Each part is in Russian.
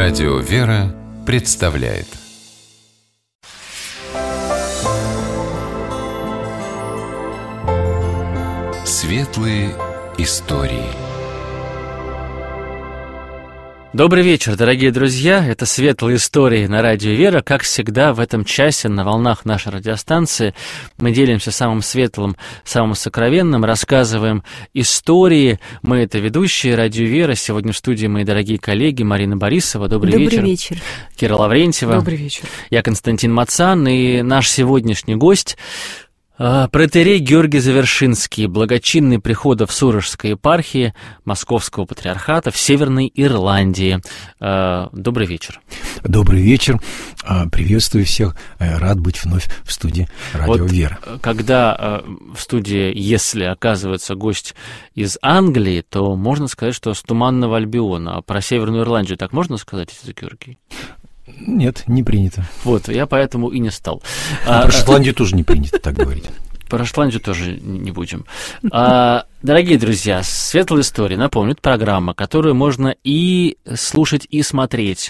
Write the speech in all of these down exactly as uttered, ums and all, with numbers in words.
Радио «Вера» представляет Светлые истории. Добрый вечер, дорогие друзья. Это «Светлые истории» на Радио «Вера». Как всегда, в этом часе на волнах нашей радиостанции мы делимся самым светлым, самым сокровенным, рассказываем истории. Мы — это ведущие Радио «Вера». Сегодня в студии мои дорогие коллеги Марина Борисова. Добрый, Добрый вечер. вечер. Кира Лаврентьева. Добрый вечер. Я Константин Мацан, и наш сегодняшний гость — протоиерей Георгий Завершинский, благочинный приходов Сурожской епархии Московского патриархата в Северной Ирландии. Добрый вечер. Добрый вечер. Приветствую всех. Рад быть вновь в студии Радио вот «Вера». Когда в студии, если оказывается гость из Англии, то можно сказать, что с Туманного Альбиона. А про Северную Ирландию так можно сказать, Георгий? Нет, не принято. Вот, я поэтому и не стал. А, а про Шотландию тоже не принято так говорить. Про Шотландию тоже не будем. А, дорогие друзья, «Светлые истории», напомню, это программа, которую можно и слушать, и смотреть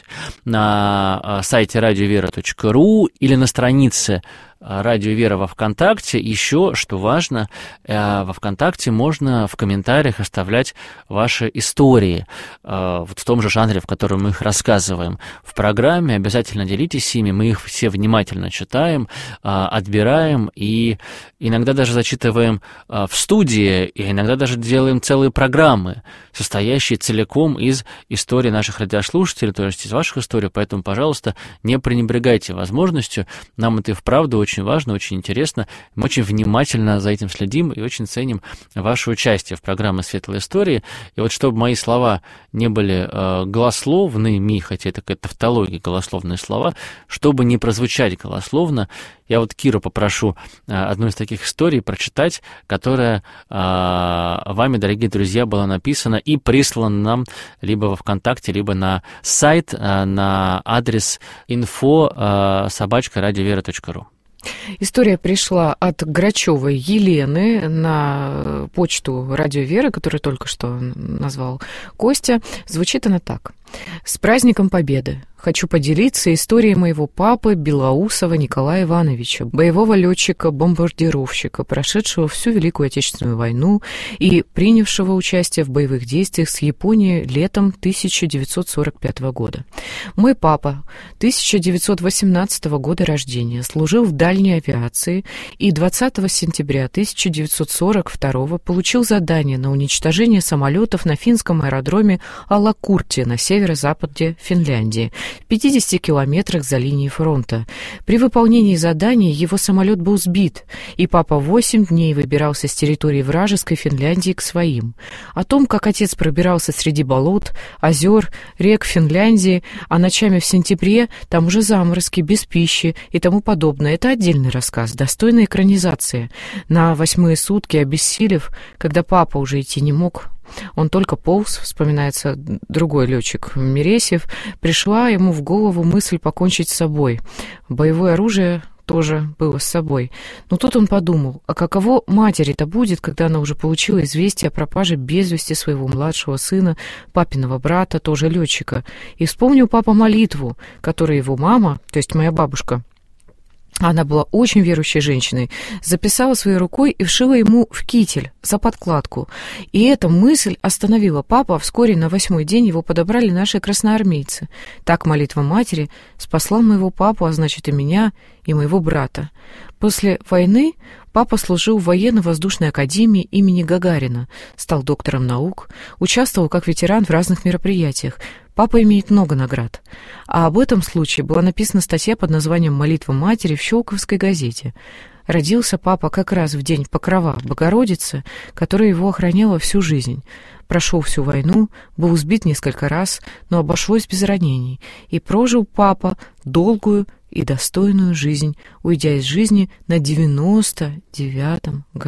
на сайте радиовера точка ру или на странице Радио «Вера» во ВКонтакте. Еще, что важно, во ВКонтакте можно в комментариях оставлять ваши истории вот в том же жанре, в котором мы их рассказываем в программе. Обязательно делитесь ими, мы их все внимательно читаем, отбираем и иногда даже зачитываем в студии, и иногда даже делаем целые программы, состоящие целиком из историй наших радиослушателей, то есть из ваших историй. Поэтому, пожалуйста, не пренебрегайте возможностью. Нам это и вправду очень важно, очень интересно. Мы очень внимательно за этим следим и очень ценим ваше участие в программе «Светлые истории». И вот чтобы мои слова не были э, голословными, хотя это какая-то тавтология, голословные слова, чтобы не прозвучать голословно, я вот Киру попрошу э, одну из таких историй прочитать, которая э, вами, дорогие друзья, была написана и прислана нам либо во ВКонтакте, либо на сайт, э, на адрес инфо собачка радиовера точка ру. История пришла от Грачевой Елены на почту Радио «Вера», которую только что назвал Костя. Звучит она так. «С праздником Победы! Хочу поделиться историей моего папы Белоусова Николая Ивановича, боевого летчика-бомбардировщика, прошедшего всю Великую Отечественную войну и принявшего участие в боевых действиях с Японией летом тысяча девятьсот сорок пятого года. Мой папа тысяча девятьсот восемнадцатого года рождения, служил в дальней авиации и двадцатого сентября тысяча девятьсот сорок второго получил задание на уничтожение самолетов на финском аэродроме Алакурти на северо-западе Финляндии, в пятидесяти километрах за линией фронта. При выполнении задания его самолет был сбит, и папа восемь дней выбирался с территории вражеской Финляндии к своим. О том, как отец пробирался среди болот, озер, рек Финляндии, а ночами в сентябре там уже заморозки, без пищи и тому подобное, это отдельный рассказ, достойный экранизации. На восьмые сутки, обессилев, когда папа уже идти не мог, он только полз, вспоминается другой летчик Мересьев, пришла ему в голову мысль покончить с собой. Боевое оружие тоже было с собой. Но тут он подумал, а каково матери-то будет, когда она уже получила известие о пропаже без вести своего младшего сына, папиного брата, тоже летчика. И вспомнил папа молитву, которую его мама, то есть моя бабушка, она была очень верующей женщиной, записала своей рукой и вшила ему в китель за подкладку. И эта мысль остановила папу, а вскоре на восьмой день его подобрали наши красноармейцы. Так молитва матери спасла моего папу, а значит и меня, и моего брата. После войны папа служил в военно-воздушной академии имени Гагарина, стал доктором наук, участвовал как ветеран в разных мероприятиях. Папа имеет много наград. А об этом случае была написана статья под названием «Молитва матери» в Щелковской газете. Родился папа как раз в день Покрова Богородицы, которая его охраняла всю жизнь. Прошел всю войну, был сбит несколько раз, но обошлось без ранений. И прожил папа долгую и достойную жизнь, уйдя из жизни на девяносто девятом году.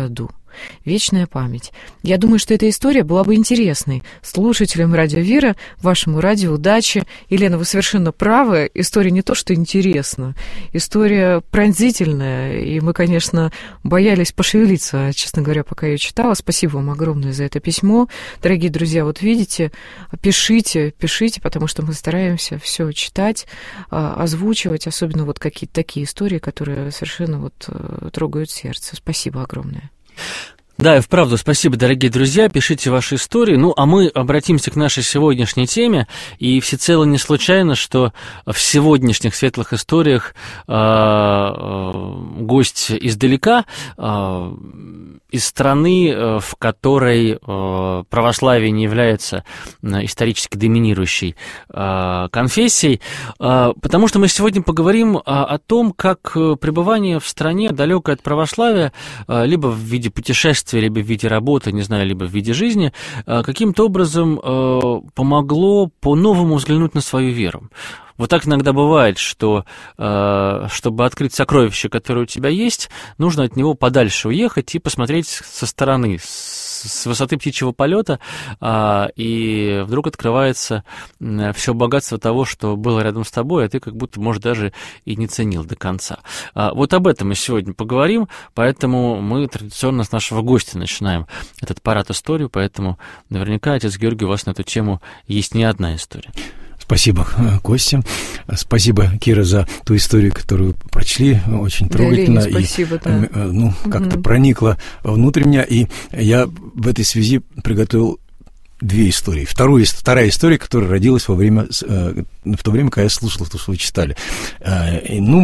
Вечная память. Я думаю, что эта история была бы интересной слушателям Радио Вера, вашему радио «Удачи». Елена, вы совершенно правы. История не то, что интересна. История пронзительная. И мы, конечно, боялись пошевелиться, честно говоря, пока я читала. Спасибо вам огромное за это письмо. Дорогие друзья, вот видите, пишите, пишите, потому что мы стараемся все читать, озвучивать, особенно вот какие-то такие истории, которые совершенно вот трогают сердце. Спасибо огромное. Да, и вправду, спасибо, дорогие друзья, пишите ваши истории. Ну, а мы обратимся к нашей сегодняшней теме, и всецело не случайно, что в сегодняшних светлых историях э, э, гость издалека, э, из страны, э, в которой э, православие не является э, исторически доминирующей э, конфессией, э, потому что мы сегодня поговорим о, о том, как пребывание в стране, далекой от православия, э, либо в виде путешествия, либо в виде работы, не знаю, либо в виде жизни, каким-то образом помогло по-новому взглянуть на свою веру. Вот так иногда бывает, что чтобы открыть сокровище, которое у тебя есть, нужно от него подальше уехать и посмотреть со стороны, с высоты птичьего полета, и вдруг открывается все богатство того, что было рядом с тобой, а ты как будто, может, даже и не ценил до конца. Вот об этом мы сегодня поговорим, поэтому мы традиционно с нашего гостя начинаем этот парад истории, поэтому наверняка, отец Георгий, у вас на эту тему есть не одна история. Спасибо, Костя. Спасибо, Кира, за ту историю, которую прочли. Очень трогательно. Да, Леня, спасибо, и, да. ну, как-то угу. проникло внутрь меня. И я в этой связи приготовил две истории. Вторую, вторая история, которая родилась во время, в то время, когда я слушал то, что вы читали. Ну,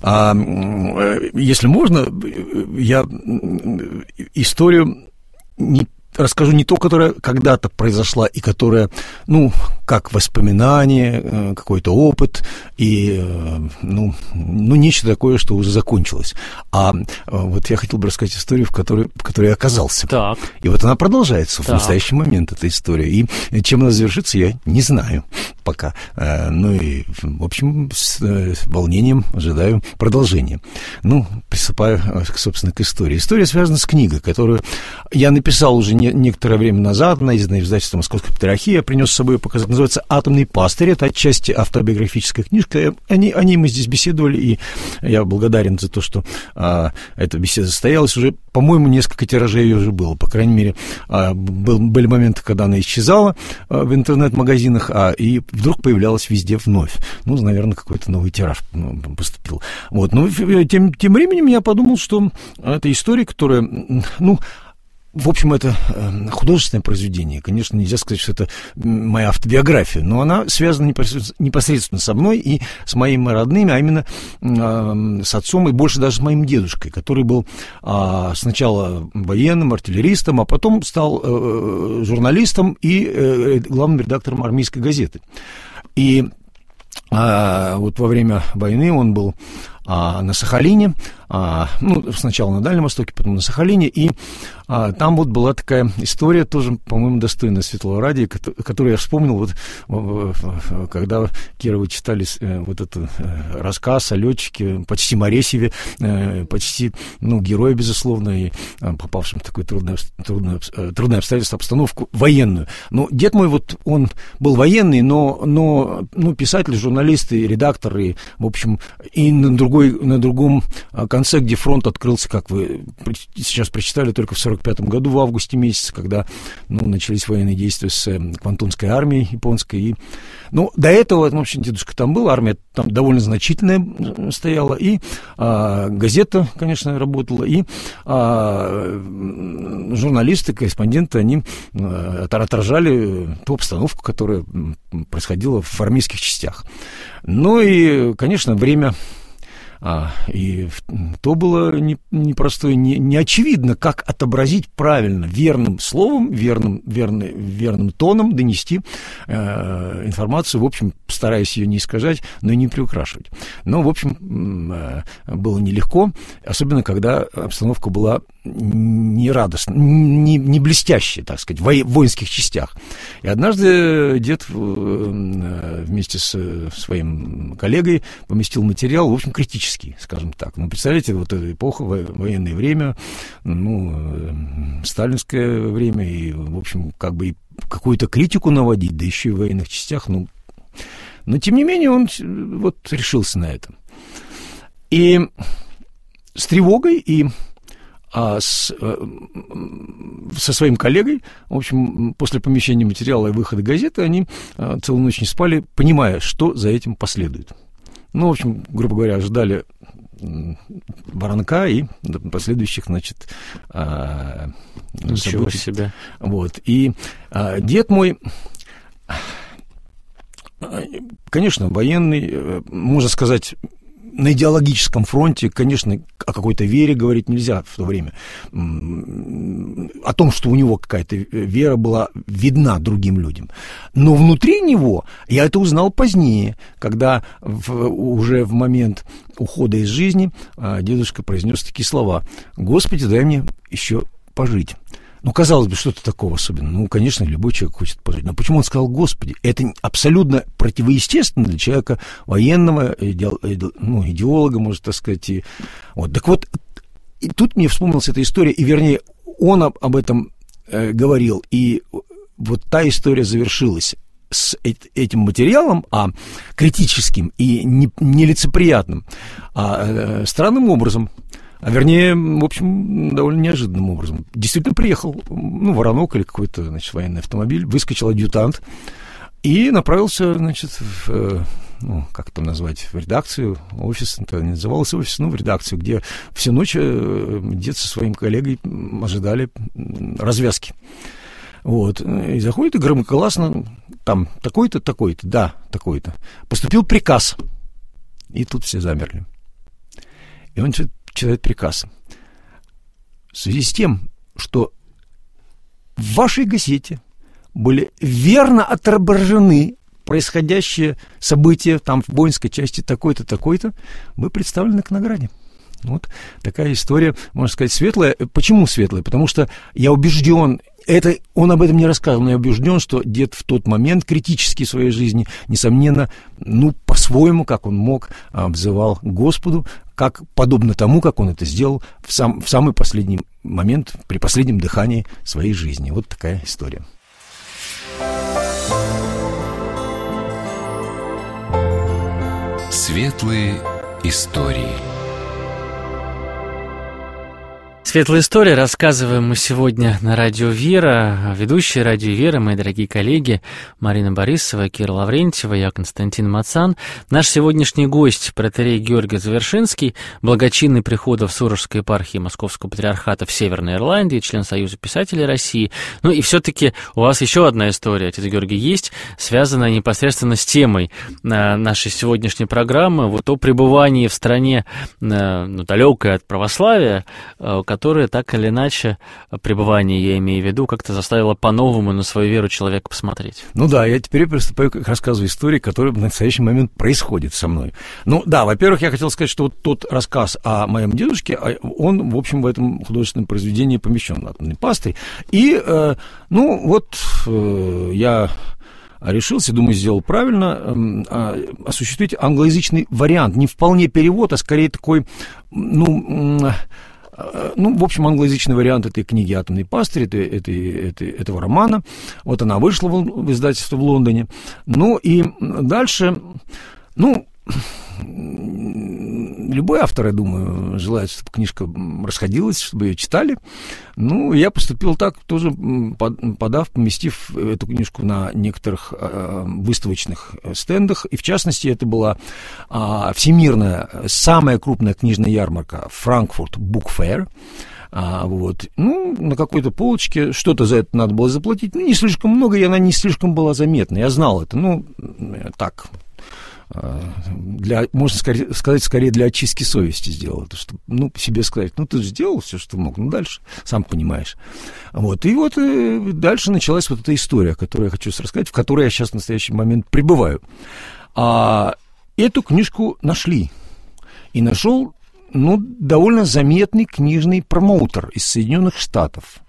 если можно, я историю не расскажу не то, которая когда-то произошла и которая, ну, как воспоминание, какой-то опыт и, ну, ну, нечто такое, что уже закончилось. А вот я хотел бы рассказать историю, в которой, в которой я оказался. Так. И вот она продолжается так. в настоящий момент, эта история. И чем она завершится, я не знаю пока. Ну и, в общем, с волнением ожидаю продолжения. Ну, приступаю, собственно, к истории. История связана с книгой, которую я написал уже не, некоторое время назад, она издана издательством Московской Патриархии, я принес с собой показать, называется «Атомный пастырь», это отчасти автобиографическая книжка, о ней, о ней мы здесь беседовали, и я благодарен за то, что а, эта беседа состоялась, уже, по-моему, несколько тиражей ее уже было, по крайней мере, а, был, были моменты, когда она исчезала а, в интернет-магазинах, а, и вдруг появлялась везде вновь, ну, наверное, какой-то новый тираж ну, поступил, вот, но тем, тем временем я подумал, что это история, которая, ну, в общем, это художественное произведение. Конечно, нельзя сказать, что это моя автобиография, но она связана непосредственно со мной и с моими родными, а именно с отцом и больше даже с моим дедушкой, который был сначала военным, артиллеристом, а потом стал журналистом и главным редактором армейской газеты. И вот во время войны он был на Сахалине, ну, сначала на Дальнем Востоке, потом на Сахалине, и а, там вот была такая история, тоже, по-моему, достойная Светлого Радия, которую я вспомнил, вот, когда, Кира, вы читали вот этот рассказ о летчике, почти Моресьеве, почти, ну, герое, безусловно, и попавшем в такое трудное, трудное, трудное обстоятельство, обстановку военную. Но дед мой, вот, он был военный, но, но ну, писатель, журналист и редактор, и, в общем, и на, другой, на другом конце, где фронт открылся, как вы сейчас прочитали, только в сорок пятом году, в августе месяце, когда ну, начались военные действия с Квантунской армией японской. И, ну, до этого, в общем, дедушка там был, армия там довольно значительная стояла, и а, газета, конечно, работала, и а, журналисты, корреспонденты, они а, отражали ту обстановку, которая происходила в армейских частях. Ну и, конечно, время... А, и то было непростое, не, не очевидно, как отобразить правильно, верным словом, верным, верный, верным тоном донести э, информацию, в общем, стараясь ее не искажать, но и не приукрашивать. Но, в общем, э, было нелегко, особенно когда обстановка была не радостно, не, не блестящие, так сказать, в воинских частях. И однажды дед вместе с своим коллегой поместил материал, в общем, критический, скажем так. Ну, представляете, вот эта эпоха, военное время, ну, сталинское время, и, в общем, как бы и какую-то критику наводить, да еще и в военных частях, ну, но, тем не менее, он вот решился на это. И с тревогой, и а с, со своим коллегой, в общем, после помещения материала и выхода газеты, они целую ночь не спали, понимая, что за этим последует. Ну, в общем, грубо говоря, ожидали воронка и последующих, значит, событий. Себя. Вот. И а, дед мой, конечно, военный, можно сказать, на идеологическом фронте, конечно, о какой-то вере говорить нельзя в то время. О том, что у него какая-то вера была видна другим людям. Но внутри него, я это узнал позднее, когда в, уже в момент ухода из жизни дедушка произнес такие слова: «Господи, дай мне еще пожить». Ну, казалось бы, что-то такого особенного. Ну, конечно, любой человек хочет пожить. Но почему он сказал «Господи»? Это абсолютно противоестественно для человека военного, иде... ну, идеолога, можно так сказать. И... Вот. Так вот, и тут мне вспомнилась эта история, и, вернее, он об, об этом э, говорил, и вот та история завершилась с этим материалом, а критическим и не, нелицеприятным, а э, странным образом. А вернее, в общем, довольно неожиданным образом. Действительно приехал, ну, воронок или какой-то, значит, военный автомобиль, выскочил адъютант и направился, значит, в, ну, как там назвать, в редакцию, офис, это не называлось офис, ну, в редакцию, где всю ночь дед со своим коллегой ожидали развязки. Вот, и заходит и громкогласно, там, такой-то, такой-то, да, такой-то. Поступил приказ. И тут все замерли. И он читает приказ. В связи с тем, что в вашей газете были верно отображены происходящие события там в воинской части такой-то, такой-то, вы представлены к награде. Вот такая история, можно сказать, светлая. Почему светлая? Потому что я убежден, это, он об этом не рассказывал, но я убежден, что дед в тот момент критический в своей жизни, несомненно, ну, по-своему, как он мог, взывал к Господу, как подобно тому, как он это сделал в, сам, в самый последний момент, при последнем дыхании своей жизни. Вот такая история. Светлые истории. Светлая история рассказываем мы сегодня на Радио Вера. Ведущие Радио Вера, мои дорогие коллеги, Марина Борисова, Кира Лаврентьева, я Константин Мацан. Наш сегодняшний гость, протоиерей Георгий Завершинский, благочинный приходов Сурожской епархии Московского патриархата в Северной Ирландии, член Союза писателей России. Ну и все-таки у вас еще одна история, отец Георгий, есть, связанная непосредственно с темой нашей сегодняшней программы, вот о пребывании в стране, ну, далекой от православия, которая так или иначе, пребывание, я имею в виду, как-то заставила по-новому на свою веру человека посмотреть. Ну да, я теперь приступаю к рассказу истории, которая в настоящий момент происходит со мной. Ну да, во-первых, я хотел сказать, что вот тот рассказ о моем дедушке, он, в общем, в этом художественном произведении помещен, атомный пастырь. И, э, ну вот, э, я... решился, думаю, сделал правильно, э, осуществить англоязычный вариант. Не вполне перевод, а скорее такой, ну... Э, Ну, в общем, англоязычный вариант этой книги «Атомный пастырь», этой, этой, этой, этого романа. Вот она вышла в, в издательстве в Лондоне. Ну, и дальше, ну, любой автор, я думаю, желает, чтобы книжка расходилась, чтобы ее читали. Ну, я поступил так, тоже подав, поместив эту книжку на некоторых э, выставочных стендах. И, в частности, это была э, всемирная, самая крупная книжная ярмарка Frankfurt Book Fair. А, вот. Ну, на какой-то полочке что-то за это надо было заплатить. Ну, не слишком много, и она не слишком была заметна. Я знал это, ну, так... Для, можно сказать, скорее для очистки совести сделал это, чтобы, ну, себе сказать, ну, ты же сделал все, что мог, ну, дальше, сам понимаешь. Вот, и вот и дальше началась вот эта история, которую я хочу рассказать, в которой я сейчас в настоящий момент пребываю. А эту книжку нашли, и нашел ну, довольно заметный книжный промоутер из Соединенных Штатов.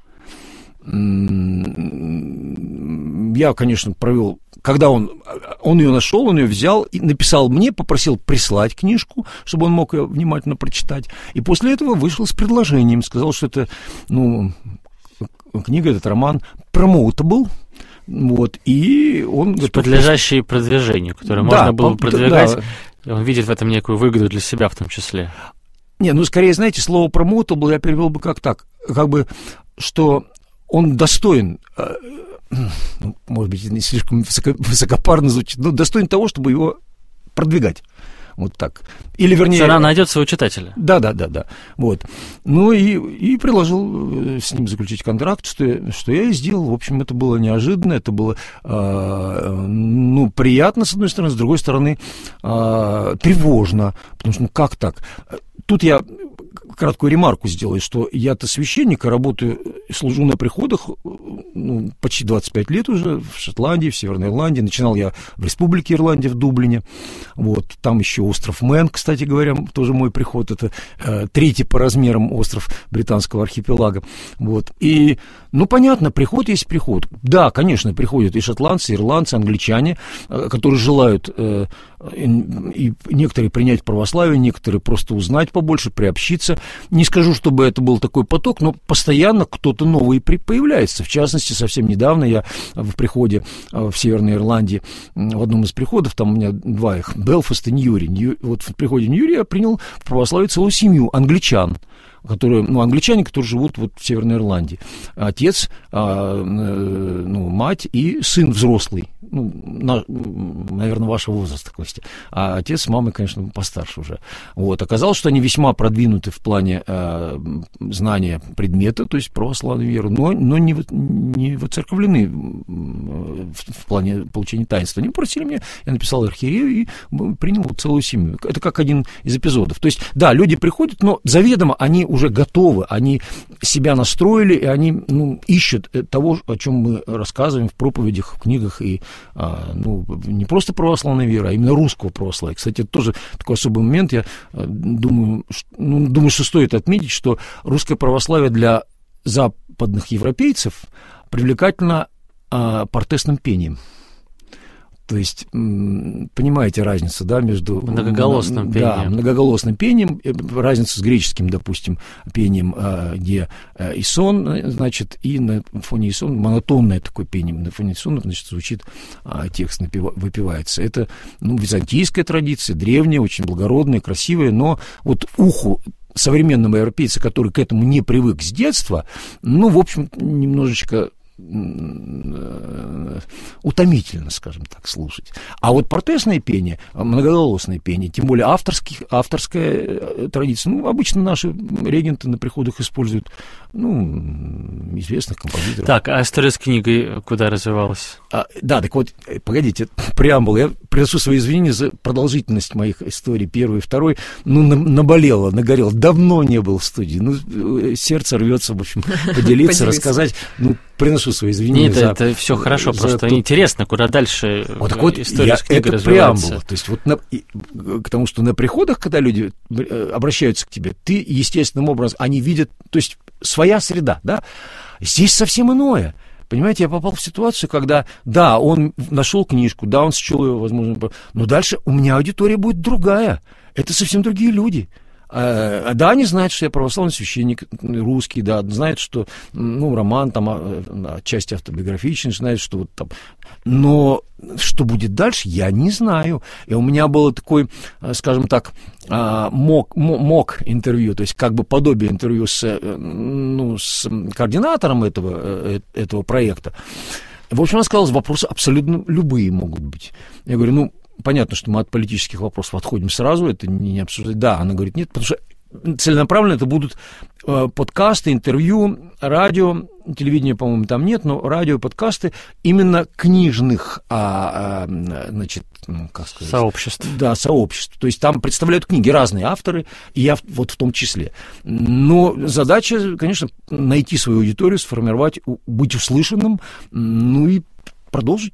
Я, конечно, провел, когда он, он ее нашел, он ее взял и написал мне, попросил прислать книжку, чтобы он мог ее внимательно прочитать. И после этого вышел с предложением, сказал, что это, ну, книга, этот роман промоутабл. Вот, и он... Подлежащий продвижению, который да, можно было продвигать. Да. Он видит в этом некую выгоду для себя в том числе. Не, ну, скорее, знаете, слово промоутабл я перевел бы как так, как бы, что он достоин, ну, может быть, не слишком высоко, высокопарно звучит, но достоин того, чтобы его продвигать. Вот так. Или, вернее... Цена найдет своего читателя. Да, да, да, да. Вот. Ну и, и предложил с ним заключить контракт, что я, что я и сделал. В общем, это было неожиданно, это было э, ну, приятно, с одной стороны, с другой стороны, э, тревожно. Потому что, ну как так? Тут я краткую ремарку сделаю, что я-то священник, работаю, служу на приходах, ну, почти двадцать пять лет уже в Шотландии, в Северной Ирландии. Начинал я в Республике Ирландия, в Дублине. Вот. Там еще остров Мэн, кстати говоря, тоже мой приход. Это э, третий по размерам остров британского архипелага. Вот. И, ну, понятно, приход есть приход. Да, конечно, приходят и шотландцы, и ирландцы, англичане, э, которые желают э, и некоторые принять православие, некоторые просто узнать побольше, приобщиться. Не скажу, чтобы это был такой поток, но постоянно кто-то новый появляется. В частности, совсем недавно я в приходе в Северной Ирландии, в одном из приходов, там у меня два их, Белфаст и Ньюри. Нью, вот в приходе Ньюри я принял в православие целую семью англичан, которые, ну, англичане, которые живут вот в Северной Ирландии. Отец, а, ну, мать и сын взрослый, ну, на, наверное, вашего возраста, Костя. А отец с мамой, конечно, постарше уже. Вот. Оказалось, что они весьма продвинуты в плане а, знания предмета, то есть православной веры, но, но не, не воцерковлены в, в плане получения таинства. Они попросили меня, я написал архиерею и принял целую семью. Это как один из эпизодов. То есть, да, люди приходят, но заведомо они уже готовы, они себя настроили, и они, ну, ищут того, о чем мы рассказываем в проповедях, в книгах, и, а, ну, не просто православная вера, а именно русского православия. Кстати, это тоже такой особый момент, я думаю, что, ну, думаю, что стоит отметить, что русское православие для западных европейцев привлекательно а, портесным пением. То есть, понимаете разницу, да, между... Многоголосным пением. Да, многоголосным пением, разницу с греческим, допустим, пением, где исон, значит, и на фоне исон монотонное такое пение, на фоне исона, значит, звучит текст, выпивается. Это, ну, византийская традиция, древняя, очень благородная, красивая, но вот уху современного европейца, который к этому не привык с детства, ну, в общем, немножечко... утомительно, скажем так, слушать. А вот портесное пение, многоголосное пение, тем более авторских, авторская традиция, ну, обычно наши регенты на приходах используют, ну, известных композиторов. Так, а история с книгой куда развивалась? А, да, так вот, погодите, преамбул, я приношу свои извинения за продолжительность моих историй, первой и второй, ну, наболело, нагорело, давно не был в студии, ну, сердце рвется, в общем, поделиться, рассказать, ну, приношу свои извинения. Нет, за, это все хорошо, просто тот... интересно, куда дальше вот так вот история я, с книгой это развивается. Преамбула, то есть вот на, и, к тому, что на приходах, когда люди обращаются к тебе, ты естественным образом, они видят, то есть своя среда, да, здесь совсем иное. Понимаете, я попал в ситуацию, когда, да, он нашел книжку, да, он счел ее, возможно, но дальше у меня аудитория будет другая, это совсем другие люди. Да, они знают, что я православный священник, русский, да, знают, что, ну, роман там отчасти автобиографичный, знают, что вот там, но что будет дальше, я не знаю. И у меня было такой, скажем так, мок, мок интервью, то есть как бы подобие интервью с, ну, с координатором этого, этого проекта. В общем, она сказала, вопросы абсолютно любые могут быть. Я говорю, ну, понятно, что мы от политических вопросов отходим сразу, это не, не обсуждать. Да, она говорит, нет, потому что целенаправленно это будут э, подкасты, интервью, радио, телевидения, по-моему, там нет, но радио, подкасты именно книжных, а, а, значит, ну, как сказать? Сообществ. Да, сообществ. То есть там представляют книги разные авторы, и я вот в том числе. Но задача, конечно, найти свою аудиторию, сформировать, быть услышанным, ну и продолжить,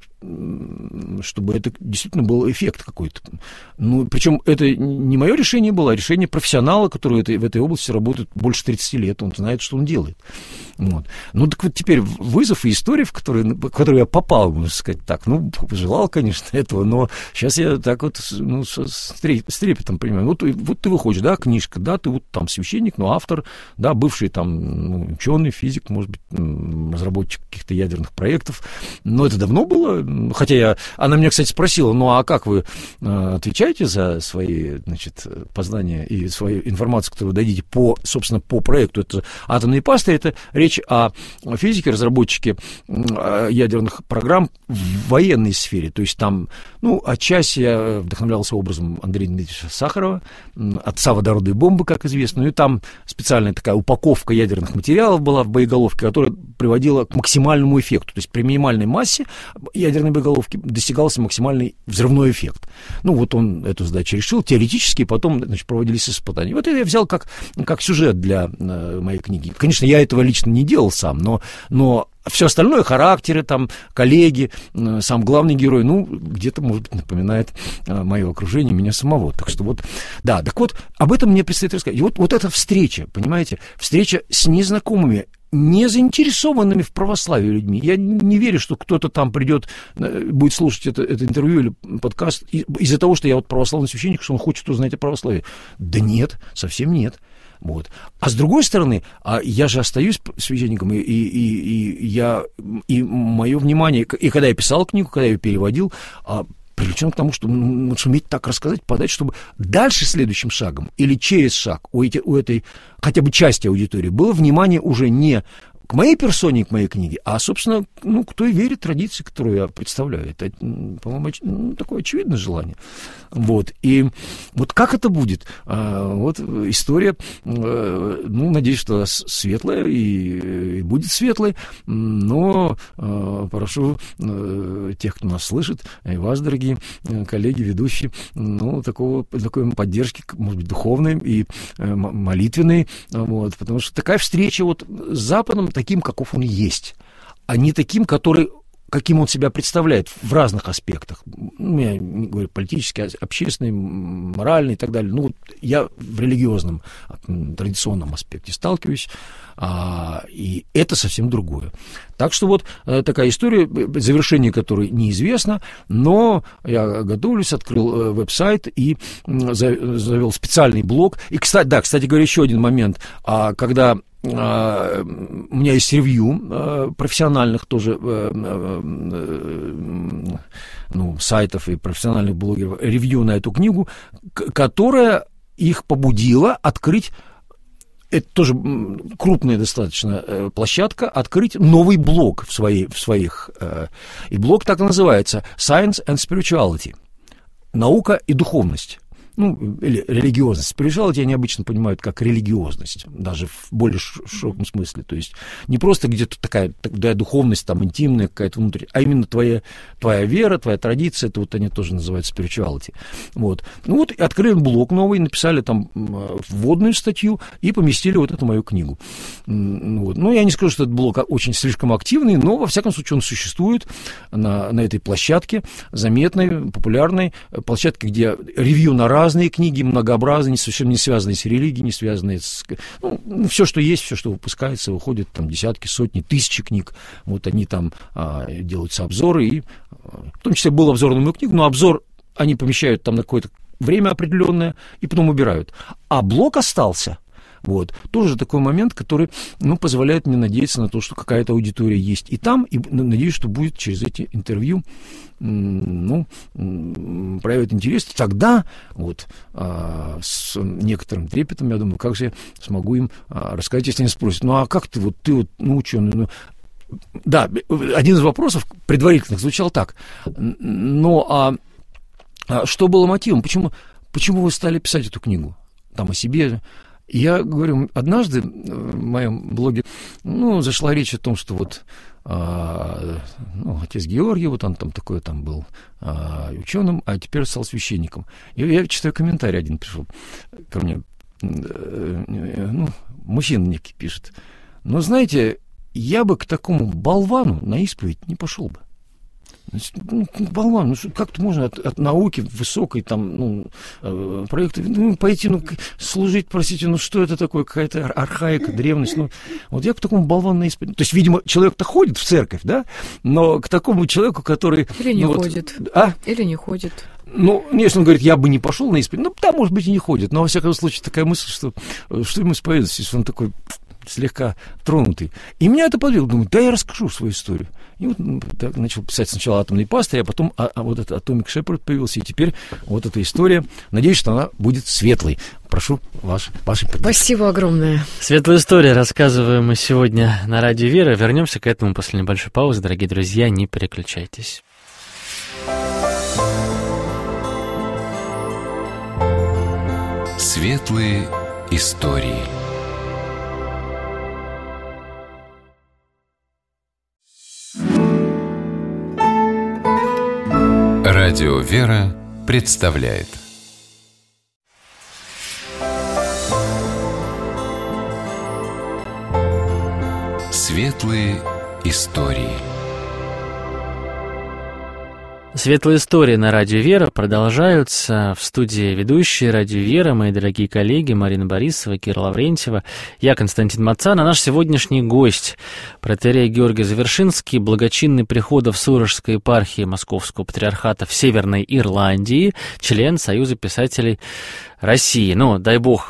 чтобы это действительно был эффект какой-то. Ну, причем это не мое решение было, а решение профессионала, который в этой области работает больше тридцати лет, он знает, что он делает. Вот. Ну, так вот теперь вызов и история, в которую, в которую я попал, можно сказать так, ну, желал, конечно, этого, но сейчас я так вот, ну, с трепетом понимаю. Вот, вот ты выходишь, да, книжка, да, ты вот там священник, но автор, да, бывший там ну, ученый, физик, может быть, разработчик каких-то ядерных проектов, но это давно было, хотя я, она меня, кстати, спросила, ну, а как вы э, отвечаете за свои, значит, познания и свою информацию, которую вы дадите по, собственно, по проекту, это атомные пасты, это речь о физике, разработчике ядерных программ в военной сфере, то есть там, ну, отчасти я вдохновлялся образом Андрея Дмитриевича Сахарова, отца водородной бомбы, как известно, ну, и там специальная такая упаковка ядерных материалов была в боеголовке, которая приводила к максимальному эффекту, то есть при минимальной массе ядерной боеголовки достигался максимальный взрывной эффект. Ну, вот он эту задачу решил, теоретически, потом, значит, проводились испытания. Вот это я взял как, как сюжет для э, моей книги. Конечно, я этого лично не делал сам, но, но все остальное, характеры, там, коллеги, э, сам главный герой, ну, где-то, может быть, напоминает э, мое окружение, меня самого. Так что вот, да, так вот, об этом мне предстоит рассказать. И вот, вот эта встреча, понимаете, встреча с незнакомыми, не заинтересованными в православии людьми. Я не верю, что кто-то там придет, будет слушать это, это интервью или подкаст из-за того, что я вот православный священник, что он хочет узнать о православии. Да нет, совсем нет. Вот. А с другой стороны, я же остаюсь священником, и, и, и, и, я, и мое внимание, и когда я писал книгу, когда я ее переводил, привлечен к тому, чтобы ну, суметь так рассказать, подать, чтобы дальше следующим шагом или через шаг у, эти, у этой хотя бы части аудитории было внимание уже не к моей персоне, к моей книге, а, собственно, ну, к той вере, традиции, которую я представляю. Это, по-моему, ну, такое очевидное желание. Вот. И вот как это будет? А, вот история, ну, надеюсь, что светлая и, и будет светлой, но а, прошу а, тех, кто нас слышит, и вас, дорогие коллеги, ведущие, ну, такого, такой поддержки, может быть, духовной и молитвенной, вот, потому что такая встреча вот с Западом, таким, каков он есть, а не таким, который, каким он себя представляет в разных аспектах. Ну, я не говорю политический, общественный, моральный и так далее. Ну, вот я в религиозном, традиционном аспекте сталкиваюсь, а, и это совсем другое. Так что вот такая история, завершение которой неизвестно, но я готовлюсь, открыл веб-сайт и завел специальный блог. И, кстати, да, кстати говоря, еще один момент, когда у меня есть ревью профессиональных тоже ну, сайтов и профессиональных блогеров, ревью на эту книгу, которая их побудила открыть, это тоже крупная достаточно площадка, открыть новый блог в, своей, в своих. И блог так и называется «Science and Spirituality» – «Наука и духовность». Ну, или религиозность. Spirituality они обычно понимают как религиозность, даже в более широком смысле. То есть не просто где-то такая, такая духовность, там, интимная какая-то внутренняя, а именно твоя, твоя вера, твоя традиция, это вот они тоже называют spirituality. Вот. Ну вот, открыли блог новый, написали там вводную статью и поместили вот эту мою книгу. Вот. Ну, я не скажу, что этот блог очень слишком активный, но, во всяком случае, он существует на, на этой площадке, заметной, популярной площадке, где ревью на раз разные книги, многообразные, совершенно не связанные с религией, не связанные с... Ну, все, что есть, все, что выпускается, выходит там десятки, сотни, тысячи книг. Вот они там а, делаются обзоры, и в том числе был обзор на мою книгу, но обзор они помещают там на какое-то время определенное и потом убирают. А блог остался. Вот. Тоже такой момент, который, ну, позволяет мне надеяться на то, что какая-то аудитория есть и там, и надеюсь, что будет через эти интервью, ну, проявит интерес. Тогда вот с некоторым трепетом, я думаю, как же я смогу им рассказать, если они спросят, ну, а как ты, вот ты вот, ну, ученый, ну, да, один из вопросов предварительных звучал так, ну, а что было мотивом, почему, почему вы стали писать эту книгу, там, о себе? Я говорю, однажды в моем блоге, ну, зашла речь о том, что вот а, ну, отец Георгий, вот он там такой там был а, ученым, а теперь стал священником. И я читаю комментарий, один пришел ко мне, ну, мужчина некий пишет, но знаете, я бы к такому болвану на исповедь не пошел бы. Ну, болван, ну как-то можно от, от науки высокой там, ну, э, проекта, ну, пойти, ну, служить, простите, ну, что это такое, какая-то архаика, древность, ну, вот я к такому болвану на исповедь. То есть, видимо, человек-то ходит в церковь, да, но к такому человеку, который... Или не ну, ходит. Вот, а? Или не ходит. Ну, если он говорит, я бы не пошел на исповедь, ну, да, может быть, и не ходит, но, во всяком случае, такая мысль, что, что ему исповедоваться, если он такой слегка тронутый. И меня это подвигло, думаю, да, я расскажу свою историю. И вот так, начал писать сначала «Атомный пастырь», а потом а, а вот этот «Атомик Шепард» появился, и теперь вот эта история. Надеюсь, что она будет светлой. Прошу ваш, вашей поддержки. Спасибо огромное. Светлая история рассказываем мы сегодня на Радио Вера. Вернемся к этому после небольшой паузы. Дорогие друзья, не переключайтесь. Светлые истории. Радио Вера представляет Светлые истории. Светлые истории на Радио Вера продолжаются. В студии ведущие Радио Вера, мои дорогие коллеги Марина Борисова, Кира Лаврентьева, я Константин Мацан, а наш сегодняшний гость протоиерей Георгий Завершинский, благочинный приходов Сурожской епархии Московского патриархата в Северной Ирландии, член Союза писателей России. Ну, дай бог,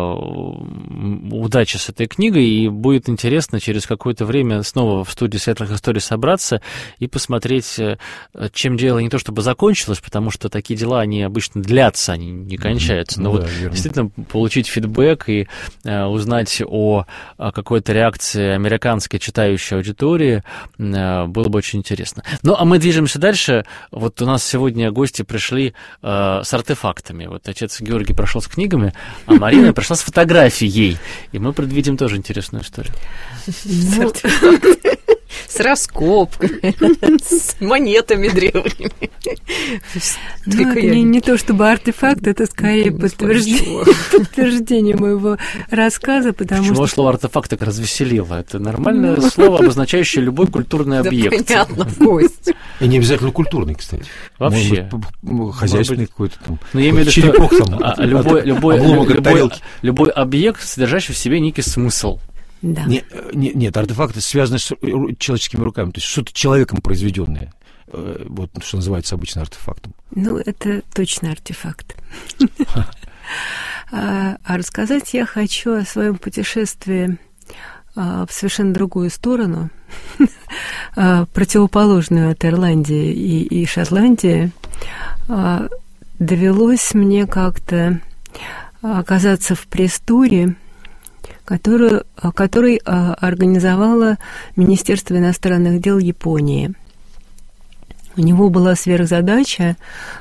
удачи с этой книгой, и будет интересно через какое-то время снова в студии Светлых историй собраться и посмотреть, чем дело не то чтобы закончилось, потому что такие дела, они обычно длятся, они не кончаются, но ну, вот да, действительно получить фидбэк и узнать о какой-то реакции американской читающей аудитории было бы очень интересно. Ну, а мы движемся дальше. Вот у нас сегодня гости пришли с артефактами. Вот отец Георгий прошел с книгами, а Марина пришла с фотографией. И мы предвидим тоже интересную историю. Ну, с раскопками, с монетами древними. Ну, это не, не то чтобы артефакт, это скорее подтверждение, подтверждение моего рассказа, потому Почему что... Почему слово «артефакт» так развеселило? Это нормальное ну... слово, обозначающее любой культурный объект. Да, понятно, гость. И не обязательно культурный, кстати. Вообще. Быть, хозяйственный быть... какой-то там. Ну, я имею в виду, что любой, любой, любой, любой объект, содержащий в себе некий смысл. Да. Не, не, нет, артефакты связаны с человеческими руками, то есть что-то человеком произведенное. Вот что называется обычно артефактом. Ну, это точно артефакт. А рассказать я хочу о своем путешествии в совершенно другую сторону, противоположную от Ирландии и Шотландии. Довелось мне как-то оказаться в пресс-туре, которую, который организовало Министерство иностранных дел Японии. У него была сверхзадача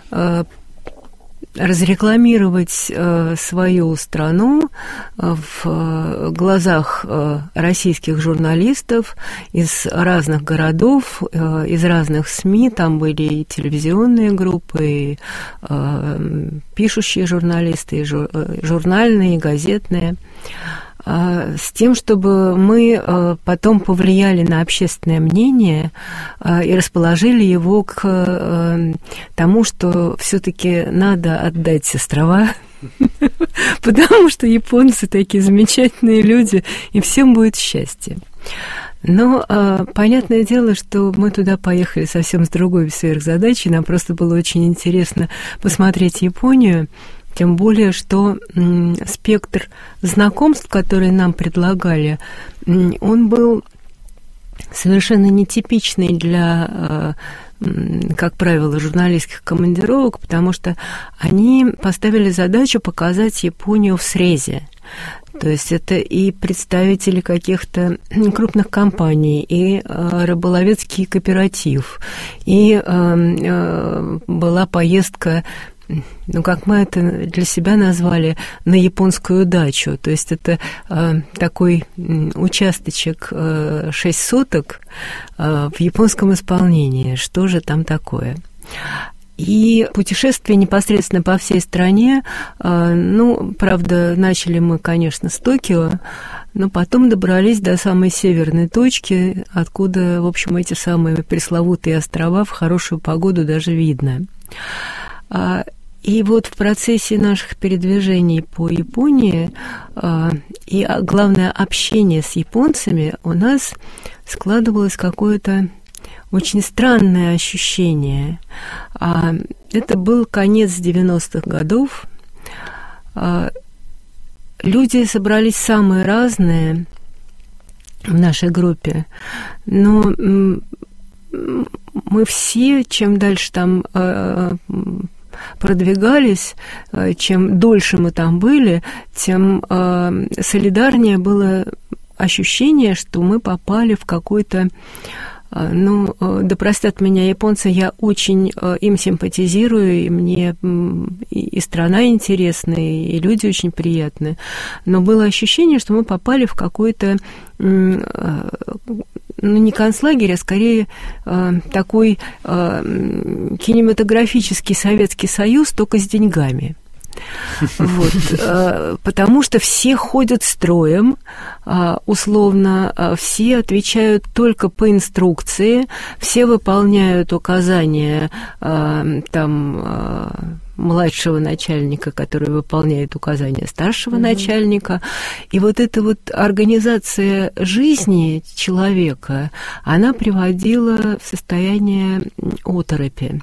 разрекламировать свою страну в глазах российских журналистов из разных городов, из разных СМИ. Там были и телевизионные группы, и пишущие журналисты, и журнальные, и газетные, с тем, чтобы мы потом повлияли на общественное мнение и расположили его к тому, что все-таки надо отдать острова, потому что японцы такие замечательные люди, и всем будет счастье. Но понятное дело, что мы туда поехали совсем с другой сверхзадачей, нам просто было очень интересно посмотреть Японию. Тем более, что м, спектр знакомств, которые нам предлагали, м, он был совершенно нетипичный для, э, как правило, журналистских командировок, потому что они поставили задачу показать Японию в срезе. То есть это и представители каких-то крупных компаний, и э, рыболовецкий кооператив, и э, э, была поездка, ну, как мы это для себя назвали, на японскую дачу. То есть это э, такой участочек э, шесть соток э, в японском исполнении. Что же там такое? И путешествие непосредственно по всей стране, ну, правда, начали мы, конечно, с Токио, но потом добрались до самой северной точки, откуда, в общем, эти самые пресловутые острова в хорошую погоду даже видно. И вот в процессе наших передвижений по Японии и, главное, общение с японцами у нас складывалось какое-то очень странное ощущение. Это был конец девяностых годов. Люди собрались самые разные в нашей группе, но мы все, чем дальше там продвигались, чем дольше мы там были, тем солидарнее было ощущение, что мы попали в какой-то... Ну, да простят меня японцы, я очень им симпатизирую, и мне и страна интересная, и люди очень приятные. Но было ощущение, что мы попали в какой-то, ну, не концлагерь, а скорее такой кинематографический Советский Союз, только с деньгами. Вот, потому что все ходят строем, условно, все отвечают только по инструкции, все выполняют указания там младшего начальника, который выполняет указания старшего mm-hmm. начальника. И вот эта вот организация жизни человека, она приводила в состояние оторопи.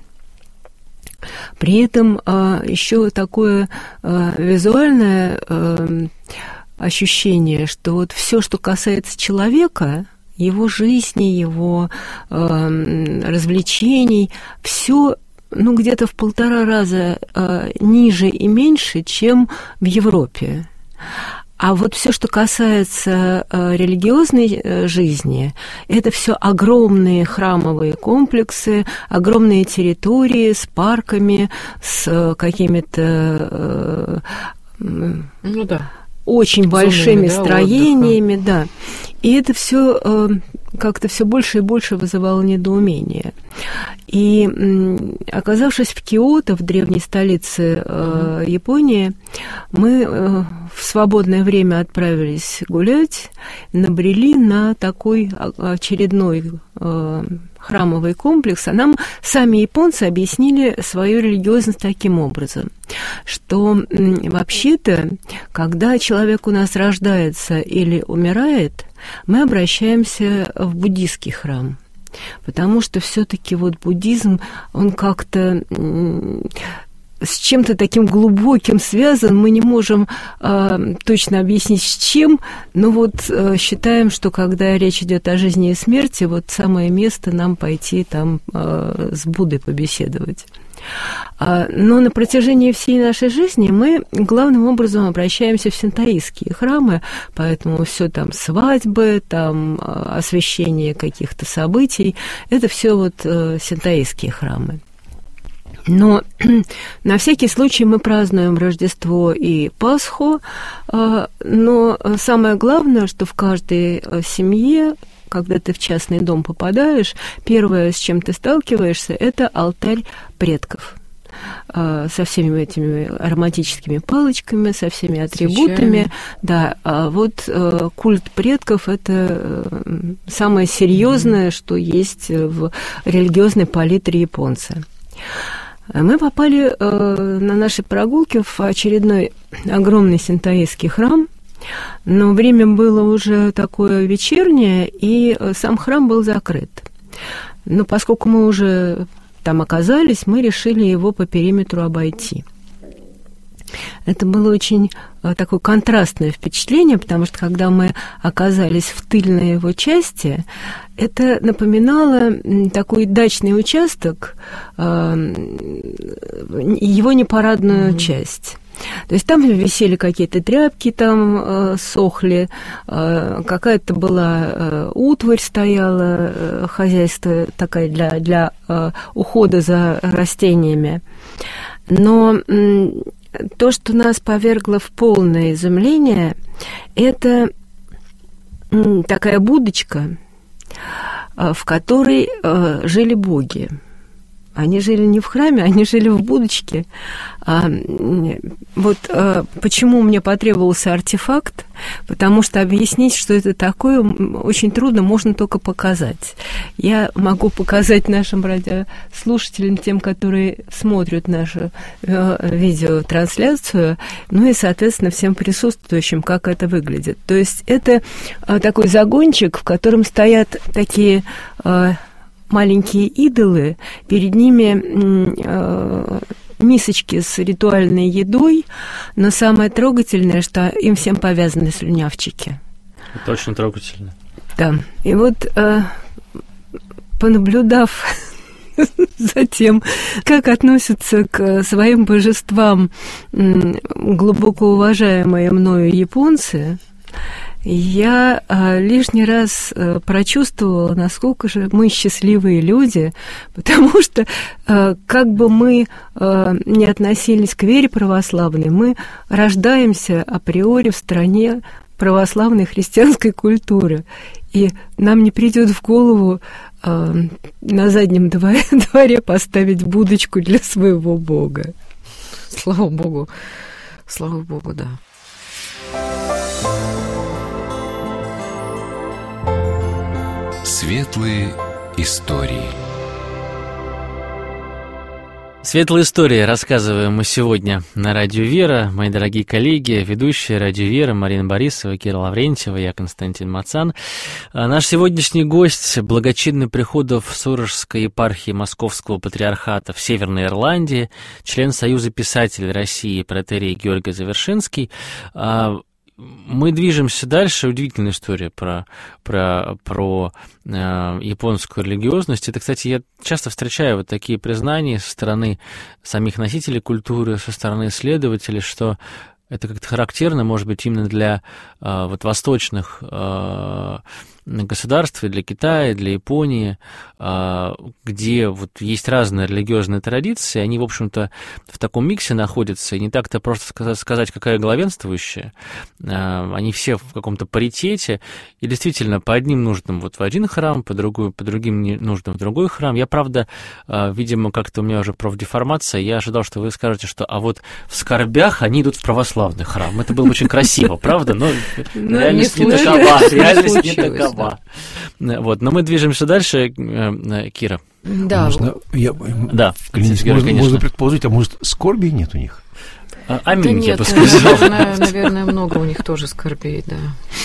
При этом а, еще такое а, визуальное а, ощущение, что вот все, что касается человека, его жизни, его а, развлечений, все, ну, где-то в полтора раза а, ниже и меньше, чем в Европе. А вот все, что касается э, религиозной э, жизни, это все огромные храмовые комплексы, огромные территории с парками, с э, какими-то э, ну, да. очень большими Зонами, строениями, да, да. И это все э, как-то все больше и больше вызывало недоумение. И оказавшись в Киото, в древней столице э, Японии, мы э, в свободное время отправились гулять, набрели на такой очередной э, храмовый комплекс, а нам сами японцы объяснили свою религиозность таким образом, что м, вообще-то, когда человек у нас рождается или умирает, мы обращаемся в буддийский храм. Потому что все-таки вот буддизм, он как-то с чем-то таким глубоким связан, мы не можем э, точно объяснить с чем, но вот э, считаем, что когда речь идет о жизни и смерти, вот самое место нам пойти там э, с Буддой побеседовать. Но на протяжении всей нашей жизни мы главным образом обращаемся в синтоистские храмы, поэтому все там свадьбы, там освящение каких-то событий, это все вот синтоистские храмы. Но на всякий случай мы празднуем Рождество и Пасху, но самое главное, что в каждой семье, когда ты в частный дом попадаешь, первое, с чем ты сталкиваешься, это алтарь предков со всеми этими ароматическими палочками, со всеми атрибутами. Свечами. Да, а вот культ предков – это самое серьезное, mm-hmm. что есть в религиозной палитре японца. Мы попали на нашей прогулке в очередной огромный синтоистский храм, но время было уже такое вечернее, и сам храм был закрыт. Но поскольку мы уже там оказались, мы решили его по периметру обойти. Это было очень такое контрастное впечатление, потому что когда мы оказались в тыльной его части, это напоминало такой дачный участок, его непарадную mm-hmm. часть. То есть там висели какие-то тряпки, там э, сохли, э, какая-то была э, утварь стояла, э, хозяйство такая для, для э, ухода за растениями. Но э, то, что нас повергло в полное изумление, это э, такая будочка, э, в которой э, жили боги. Они жили не в храме, они жили в будочке. А, вот а, почему мне потребовался артефакт? Потому что объяснить, что это такое, очень трудно, можно только показать. Я могу показать нашим радиослушателям, тем, которые смотрят нашу э, видеотрансляцию, ну и, соответственно, всем присутствующим, как это выглядит. То есть это э, такой загончик, в котором стоят такие... Э, маленькие идолы, перед ними э, мисочки с ритуальной едой, но самое трогательное, что им всем повязаны слюнявчики. Это очень трогательно. Да, и вот э, понаблюдав за тем, как относятся к своим божествам глубоко уважаемые мною японцы, я а, лишний раз а, прочувствовала, насколько же мы счастливые люди, потому что, а, как бы мы а, не относились к вере православной, мы рождаемся априори в стране православной христианской культуры. И нам не придет в голову а, на заднем дворе, дворе поставить будочку для своего бога. Слава богу, слава богу, да. Светлые истории. Светлые истории рассказываем мы сегодня на Радио Вера. Мои дорогие коллеги, ведущие Радио Вера Марина Борисова, Кира Лаврентьева, я Константин Мацан. Наш сегодняшний гость – благочинный приходов Сурожской епархии Московского патриархата в Северной Ирландии, член Союза писателей России протоиерей Георгий Завершинский. Мы движемся дальше. Удивительная история про, про, про э, японскую религиозность. Это, кстати, я часто встречаю вот такие признания со стороны самих носителей культуры, со стороны исследователей, что это как-то характерно, может быть, именно для э, вот, восточных э, государств, и для Китая, и для Японии, э, где вот есть разные религиозные традиции, они, в общем-то, в таком миксе находятся, и не так-то просто сказать, какая главенствующая. Э, они все в каком-то паритете, и действительно по одним нуждам вот в один храм, по, другую, по другим нуждам в другой храм. Я, правда, э, видимо, как-то у меня уже профдеформация, я ожидал, что вы скажете, что а вот в скорбях они идут в православие. Православный храм. Это было бы очень красиво, правда? Но реальность не такова. Реальность не такова. Вот. Но мы движемся дальше. Кира. Да. Можно, я, да. Можно, можно предположить, а может, скорби нет у них? Аминь, да я бы сказал. Наверное, наверное, много у них тоже скорбей, да.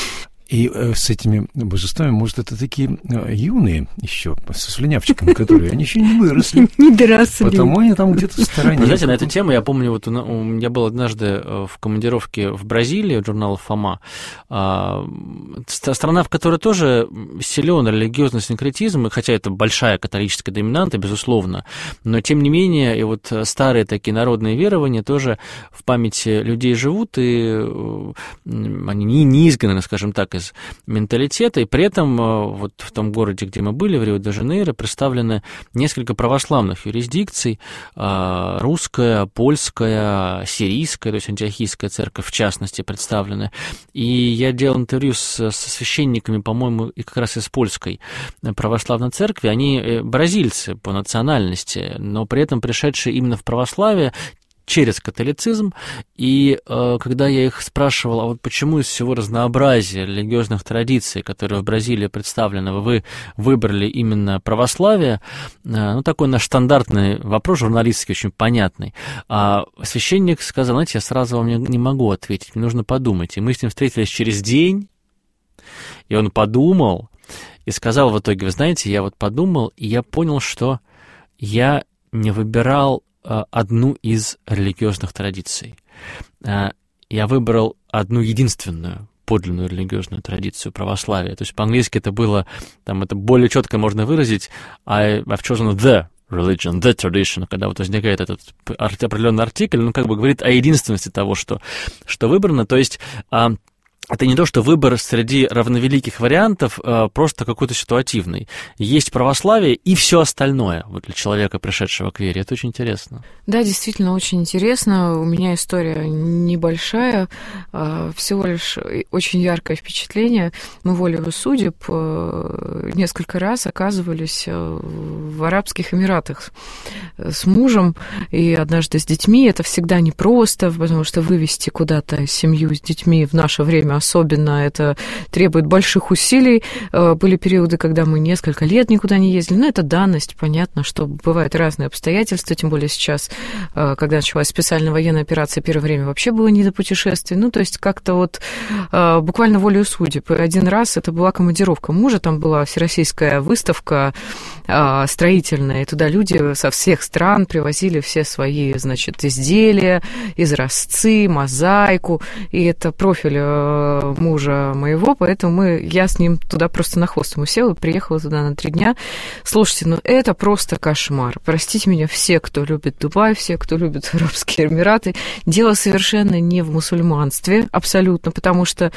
И э, с этими божествами, может, это такие э, юные еще, со слюнявчиками, которые, они еще не выросли. Не доросли. Потому они там где-то в стороне. Вы знаете, на эту тему я помню, вот я был однажды в командировке в Бразилии, в журнале «Фома». Страна, в которой тоже силен религиозный синкретизм, хотя это большая католическая доминанта, безусловно, но тем не менее, и вот старые такие народные верования тоже в памяти людей живут, и они не, не изгнаны, скажем так, из менталитета, и при этом вот в том городе, где мы были, в Рио-де-Жанейро, представлены несколько православных юрисдикций, русская, польская, сирийская, то есть антиохийская церковь, в частности, представлены. И я делал интервью с, со священниками, по-моему, и как раз из польской православной церкви. Они бразильцы по национальности, но при этом пришедшие именно в православие через католицизм, и э, когда я их спрашивал, а вот почему из всего разнообразия религиозных традиций, которые в Бразилии представлены, вы выбрали именно православие, э, ну, такой наш стандартный вопрос, журналистский, очень понятный. А священник сказал, знаете, я сразу вам не, не могу ответить, мне нужно подумать. И мы с ним встретились через день, и он подумал, и сказал в итоге, вы знаете, я вот подумал, и я понял, что я не выбирал одну из религиозных традиций. Я выбрал одну единственную подлинную религиозную традицию православия. То есть по-английски это было, там это более четко можно выразить, I, I've chosen the religion, the tradition, когда вот возникает этот определенный артикль, ну, как бы говорит о единственности того, что, что выбрано. То есть это не то, что выбор среди равновеликих вариантов а, просто какой-то ситуативный. Есть православие и все остальное вот для человека, пришедшего к вере. Это очень интересно. Да, действительно, очень интересно. У меня история небольшая, всего лишь очень яркое впечатление. Мы волею судеб несколько раз оказывались в Арабских Эмиратах с мужем и однажды с детьми. Это всегда непросто, потому что вывести куда-то семью с детьми в наше время особенно это требует больших усилий. Были периоды, когда мы несколько лет никуда не ездили. Но это данность, понятно, что бывают разные обстоятельства, тем более сейчас, когда началась специальная военная операция, первое время вообще было не до путешествий. Ну, то есть как-то вот буквально волею судеб. Один раз это была командировка мужа, там была всероссийская выставка строительная, и туда люди со всех стран привозили все свои, значит, изделия, изразцы, мозаику, и это профиль мужа моего, поэтому мы, я с ним туда просто на хвост ему села, приехала туда на три дня. Слушайте, ну это просто кошмар. Простите меня все, кто любит Дубай, все, кто любит Арабские Эмираты. Дело совершенно не в мусульманстве, абсолютно, потому что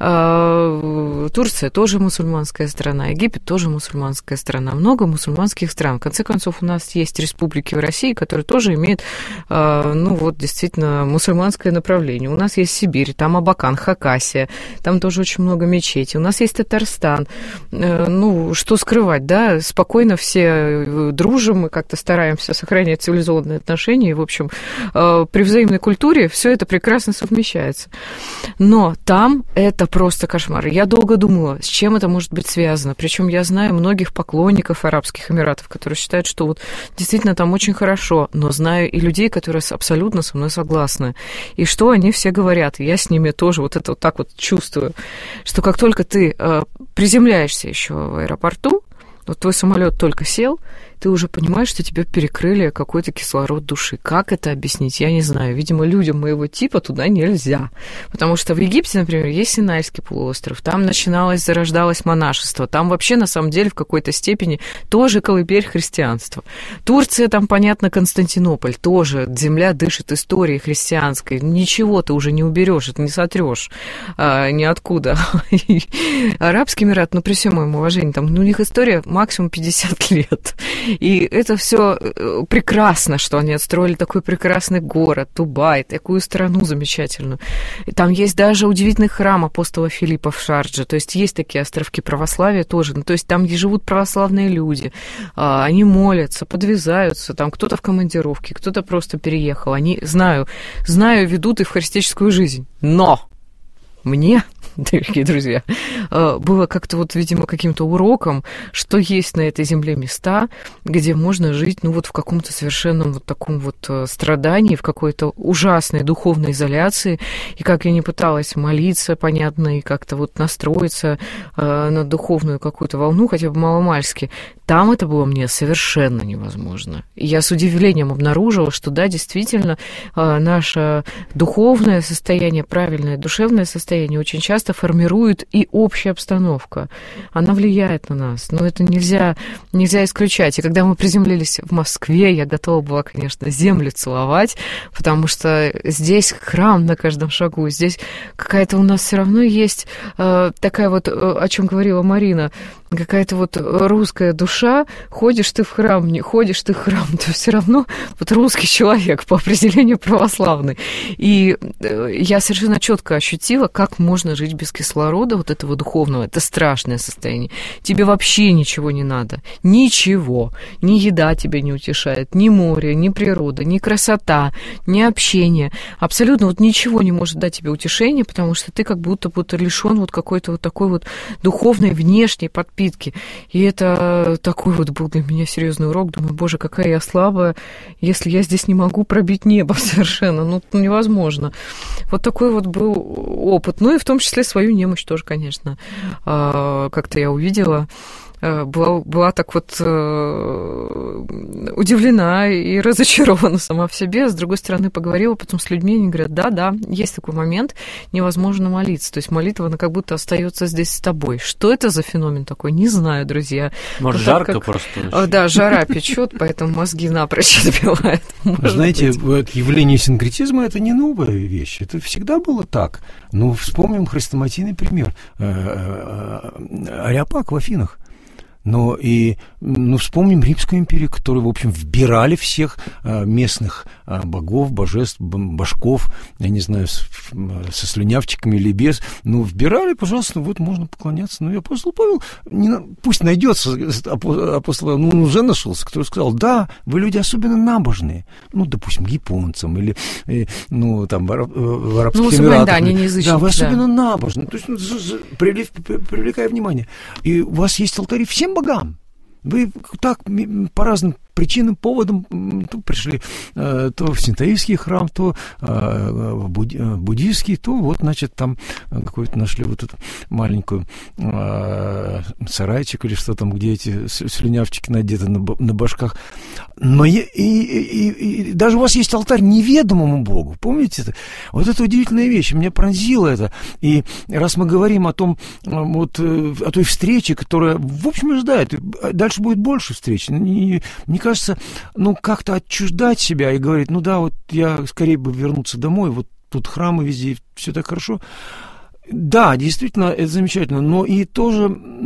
э, Турция тоже мусульманская страна, Египет тоже мусульманская страна, много мусульманских стран. В конце концов, у нас есть республики в России, которые тоже имеют, э, ну вот, действительно, мусульманское направление. У нас есть Сибирь, там Абакан, Хакасия, там тоже очень много мечетей. У нас есть Татарстан. Э, ну, что скрывать, да, спокойно все дружим, мы как-то стараемся сохранять цивилизованные отношения, и, в общем, э, при взаимной культуре все это прекрасно совмещается. Но там это просто кошмар. Я долго думала, с чем это может быть связано. Причем я знаю многих поклонников Арабских Эмиратов, которые считают, что вот действительно там очень хорошо, но знаю и людей, которые абсолютно со мной согласны. И что они все говорят, я с ними тоже вот это вот так вот чувствую, что как только ты э, приземляешься еще в аэропорту, вот твой самолет только сел, ты уже понимаешь, что тебе перекрыли какой-то кислород души. Как это объяснить? Я не знаю. Видимо, людям моего типа туда нельзя. Потому что в Египте, например, есть Синайский полуостров. Там начиналось, зарождалось монашество. Там вообще, на самом деле, в какой-то степени тоже колыбель христианства. Турция, там, понятно, Константинополь. Тоже земля дышит историей христианской. Ничего ты уже не уберешь, это не сотрешь а, ниоткуда. Арабский Эмират, ну, при всем моем уважении, там, ну, у них история максимум пятьдесят лет. И это все прекрасно, что они отстроили такой прекрасный город, Дубай, такую страну замечательную. И там есть даже удивительный храм апостола Филиппа в Шардже. То есть есть такие островки православия тоже. Ну, то есть там, где живут православные люди, они молятся, подвязаются. Там кто-то в командировке, кто-то просто переехал. Они, знаю, знаю, ведут их в христианскую жизнь. Но мне, дорогие друзья, было как-то вот, видимо, каким-то уроком, что есть на этой земле места, где можно жить, ну, вот в каком-то совершенном вот таком вот страдании, в какой-то ужасной духовной изоляции. И как я не пыталась молиться, понятно, и как-то вот настроиться на духовную какую-то волну, хотя бы маломальски, там это было мне совершенно невозможно. И я с удивлением обнаружила, что, да, действительно, наше духовное состояние, правильное душевное состояние очень часто формирует и общая обстановка. Она влияет на нас, но это нельзя, нельзя исключать. И когда мы приземлились в Москве, я готова была, конечно, землю целовать, потому что здесь храм на каждом шагу, здесь какая-то у нас все равно есть э, такая вот, о чем говорила Марина, какая-то вот русская душа, ходишь ты в храм, не ходишь ты в храм, то все равно вот русский человек по определению православный. И я совершенно четко ощутила, как можно жить без кислорода, вот этого духовного. Это страшное состояние. Тебе вообще ничего не надо. Ничего. Ни еда тебя не утешает, ни море, ни природа, ни красота, ни общение. Абсолютно вот ничего не может дать тебе утешения, потому что ты как будто будто лишён вот какой-то вот такой вот духовной внешней подпитки. И это такой вот был для меня серьезный урок. Думаю, боже, какая я слабая, если я здесь не могу пробить небо совершенно. Ну, невозможно. Вот такой вот был опыт. Ну и в том числе свою немощь тоже, конечно, как-то я увидела была, была так вот удивлена и разочарована сама в себе. С другой стороны, поговорила потом с людьми, они говорят, да-да, есть такой момент, невозможно молиться. То есть молитва, она как будто остается здесь с тобой. Что это за феномен такой? Не знаю, друзья. Может, ну, жарко как... просто? Очень. Да, жара печет, поэтому мозги напрочь отбивает. Знаете, быть. явление синкретизма – это не новая вещь. Это всегда было так. Ну, вспомним хрестоматийный пример. Ареопаг в Афинах. Но и, ну, вспомним Римскую империю, которые, в общем, вбирали всех а, местных а, богов, божеств, башков, я не знаю, с, со слюнявчиками или без. Ну, вбирали, пожалуйста, вот можно поклоняться. Ну, и апостол Павел, не, пусть найдется, апостол, ну, уже нашелся, который сказал, да, вы люди особенно набожные. Ну, допустим, японцам или, ну, там, в Арабских ну, Эмиратах. Да, они не язычники, да, вы особенно да. набожные. То есть, ну, привлекая внимание. И у вас есть алтари всем богам. Вы так по разным причинам, поводам то пришли то в синтоистский храм, то в буддийский, то вот, значит, там какой-то нашли вот эту маленькую сарайчик или что там, где эти слюнявчики надеты на, на башках. Но и, и, и, и даже у вас есть алтарь неведомому Богу. Помните это? Вот это удивительная вещь. Меня пронзило это. И раз мы говорим о том, вот, о той встрече, которая, в общем, ожидает, дальше будет больше встреч. Мне кажется, ну, как-то отчуждать себя и говорить, ну да, вот я скорее бы вернуться домой, вот тут храмы везде, все так хорошо. Да, действительно, это замечательно, но и тоже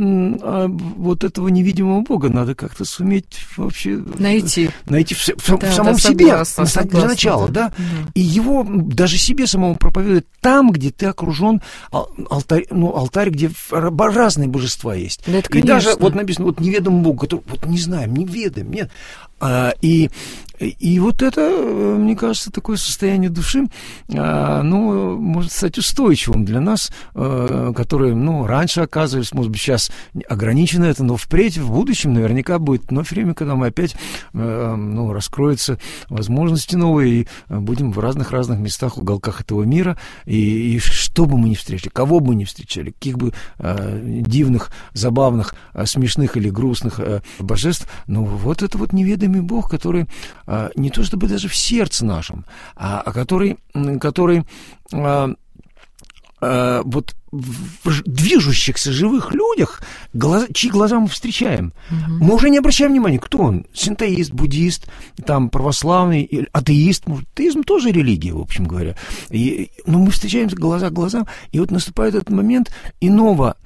вот этого невидимого Бога надо как-то суметь вообще... Найти. Найти в, в, да, в самом да, себе, согласна, согласна, для начала, да? да. И его даже себе самому проповедует там, где ты окружен алтарь, ну, алтарь, где разные божества есть. Да, это, и конечно. даже вот написано, вот неведомый Бог, который, вот не знаем, не ведаем, нет. А, и, и вот это, мне кажется, такое состояние души, а, ну, может стать устойчивым для нас, а, которые, ну, раньше оказывались, может быть, сейчас ограничено это, но впредь, в будущем наверняка будет вновь время, когда мы опять, а, ну, раскроются возможности новые, и будем в разных-разных местах, уголках этого мира, и, и что бы мы ни встретили, кого бы мы ни встречали, каких бы а, дивных, забавных, а, смешных или грустных а, божеств, ну, вот это вот неведомый Бог, который а, не то чтобы даже в сердце нашем, а, а который, который а, а, вот в движущихся живых людях, глаза, чьи глаза мы встречаем. Угу. Мы уже не обращаем внимания, кто он. Синтоист, буддист, там, православный, атеист. Может, атеизм тоже религия, в общем говоря. И, но мы встречаемся глаза к глазам, и вот наступает этот момент иного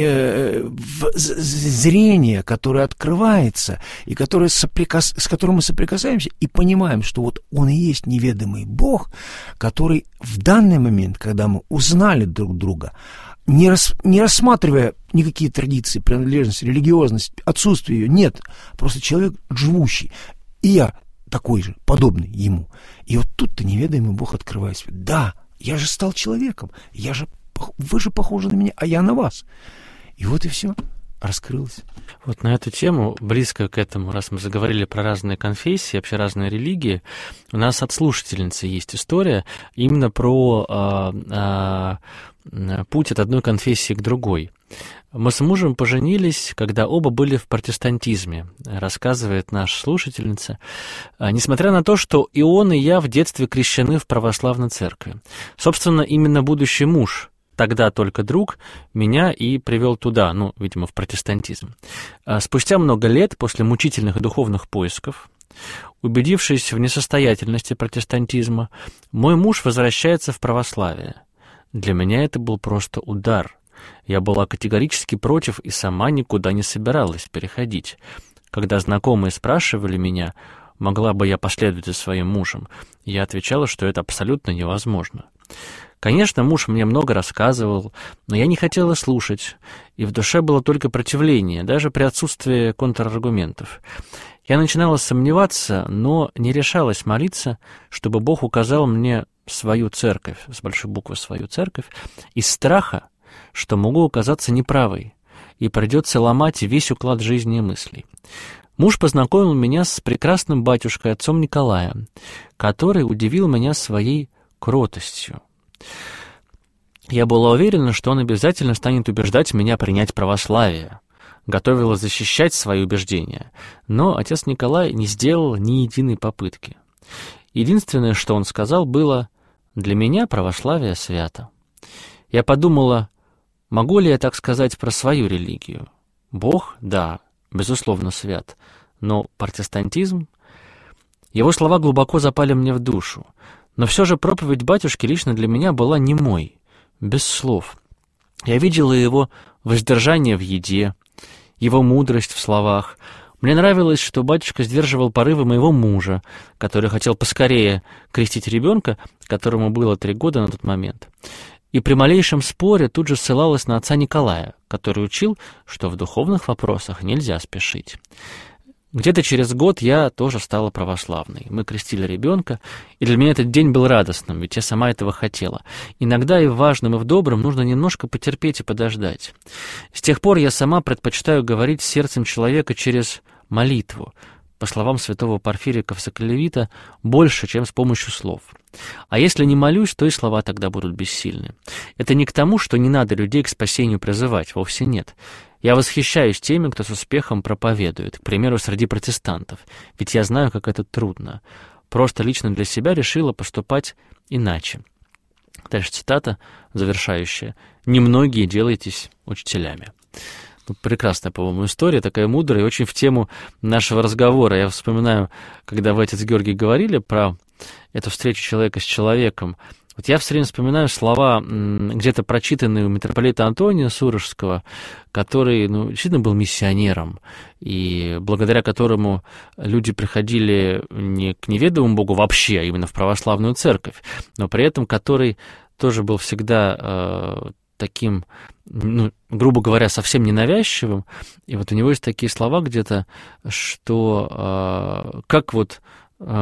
э, в, зрения, которое открывается, и которое соприкас, с которым мы соприкасаемся, и понимаем, что вот он и есть неведомый Бог, который в данный момент, когда мы узнали друг друга, Не, рас, не рассматривая никакие традиции, принадлежность, религиозность, отсутствие ее, нет. Просто человек живущий. И я такой же, подобный ему. И вот тут-то неведомый Бог открывает себя. Да, я же стал человеком. Я же, вы же похожи на меня, а я на вас. И вот и все. Раскрылось. Вот на эту тему, близко к этому, раз мы заговорили про разные конфессии, вообще разные религии, у нас от слушательницы есть история именно про а, а, путь от одной конфессии к другой. Мы с мужем поженились, когда оба были в протестантизме, рассказывает наша слушательница, несмотря на то, что и он, и я в детстве крещены в православной церкви. Собственно, именно будущий муж, тогда только друг, меня и привел туда, ну, видимо, в протестантизм. Спустя много лет, после мучительных духовных поисков, убедившись в несостоятельности протестантизма, мой муж возвращается в православие. Для меня это был просто удар. Я была категорически против и сама никуда не собиралась переходить. Когда знакомые спрашивали меня, могла бы я последовать за своим мужем, я отвечала, что это абсолютно невозможно. Конечно, муж мне много рассказывал, но я не хотела слушать, и в душе было только противление, даже при отсутствии контраргументов. Я начинала сомневаться, но не решалась молиться, чтобы Бог указал мне свою церковь, с большой буквы свою церковь, из страха, что могу оказаться неправой, и придется ломать весь уклад жизни и мыслей. Муж познакомил меня с прекрасным батюшкой, отцом Николаем, который удивил меня своей кротостью. Я была уверена, что он обязательно станет убеждать меня принять православие. готовила защищать свои убеждения, но отец Николай не сделал ни единой попытки. Единственное, что он сказал, было: «Для меня православие свято». Я подумала, могу ли я так сказать про свою религию? Бог, да, безусловно, свят, но протестантизм? Его слова глубоко запали мне в душу, но все же проповедь батюшки лично для меня была немой, без слов. Я видела его воздержание в еде, его мудрость в словах. Мне нравилось, что батюшка сдерживал порывы моего мужа, который хотел поскорее крестить ребенка, которому было три года на тот момент. И при малейшем споре тут же ссылалась на отца Николая, который учил, что в духовных вопросах нельзя спешить. Где-то через год я тоже стала православной. Мы крестили ребенка, и для меня этот день был радостным, ведь я сама этого хотела. Иногда и в важном, и в добром нужно немножко потерпеть и подождать. С тех пор я сама предпочитаю говорить с сердцем человека через молитву, по словам святого Порфирия Кавсоколевита, больше, чем с помощью слов. А если не молюсь, то и слова тогда будут бессильны. Это не к тому, что не надо людей к спасению призывать, вовсе нет. Я восхищаюсь теми, кто с успехом проповедует, к примеру, среди протестантов, ведь я знаю, как это трудно. Просто лично для себя решила поступать иначе. Дальше цитата, завершающая. «Немногие делаетесь учителями». Ну, прекрасная, по-моему, история, такая мудрая и очень в тему нашего разговора. Я вспоминаю, когда вы, отец Георгий, говорили про эту встречу человека с человеком, вот я все время вспоминаю слова, где-то прочитанные у митрополита Антония Сурожского, который, ну, действительно был миссионером, и благодаря которому люди приходили не к неведомому Богу вообще, а именно в православную церковь, но при этом который тоже был всегда э, таким, ну, грубо говоря, совсем ненавязчивым. И вот у него есть такие слова где-то, что э, как вот... Э,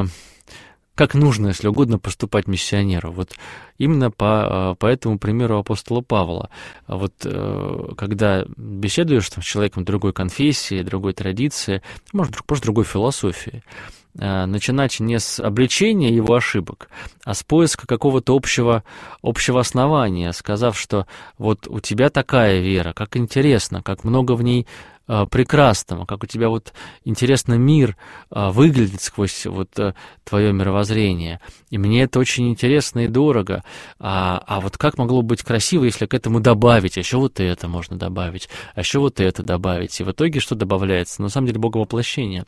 как нужно, если угодно, поступать миссионеру. Вот именно по, по этому примеру апостола Павла. Вот когда беседуешь там, с человеком другой конфессии, другой традиции, может, просто другой философии, начинать не с обличения его ошибок, а с поиска какого-то общего, общего основания, сказав, что вот у тебя такая вера, как интересно, как много в ней прекрасного, как у тебя вот интересно мир выглядит сквозь вот твое мировоззрение. И мне это очень интересно и дорого. А, а вот как могло быть красиво, если к этому добавить? А еще вот это можно добавить, а еще вот это добавить. И в итоге что добавляется? На самом деле боговоплощение